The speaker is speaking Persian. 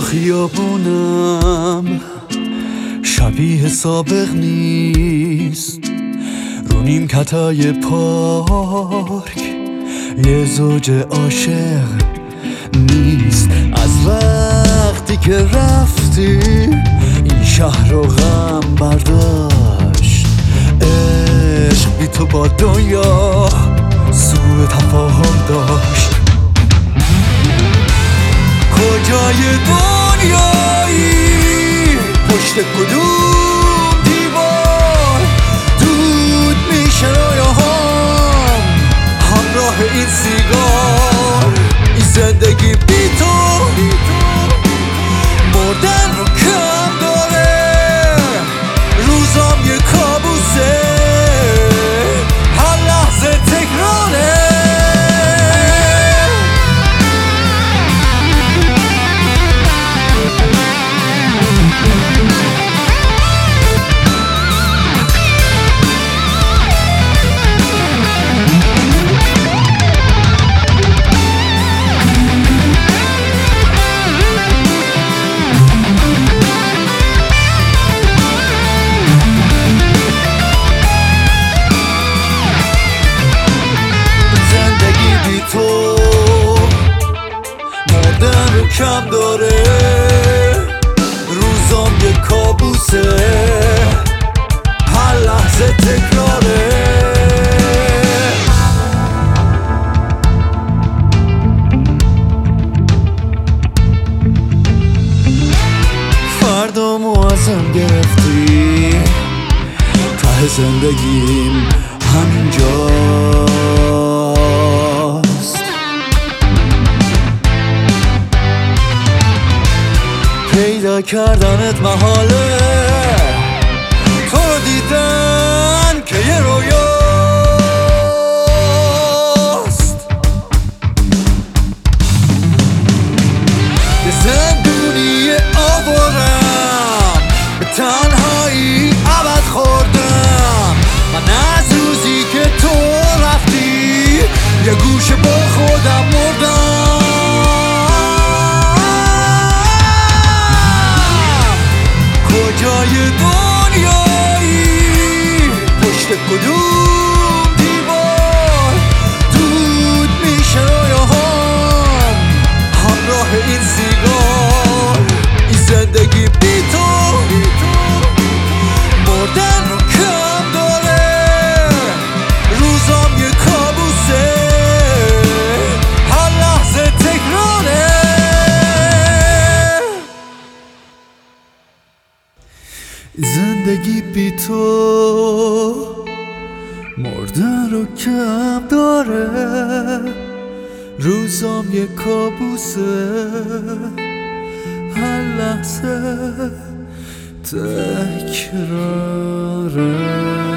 خیابونم شبیه سابق نیست، رو نیمکتای پارک یه زوج عاشق نیست. از وقتی که رفتی این شهر رو غم برداشت، عشق بی تو با دنیا سوء تفاهم داشت. کجای دنیایی پشت کدوم دیوار دود میشه رویاهام همراه این سیگار؟ این زندگی بی تو مردن رو کم داره، روزام یه کابوسه هر لحظه تکراره. مردن رو کم داره، روزام یه کابوسه هر لحظه تکراره. فردامو ازم گرفتی، ته زندگیم همینجاست. پیدا کردنت محاله، تو رو دیدن که یه رویاست. یه زندونی آورم به تنهایی ابد خوردم. من از روزی که تو رفتی یه گوشه با خودم مردم. کجای دنیایی پشت کدوم دیوار دود میشه رویاهام همراه این سیگار؟ این زندگی بی تو مردن رو کم داره، روزام یه کابوسه هر لحظه تکراره. زندگی بی تو مردن رو کم داره، روزام یه کابوسه هر لحظه تکراره.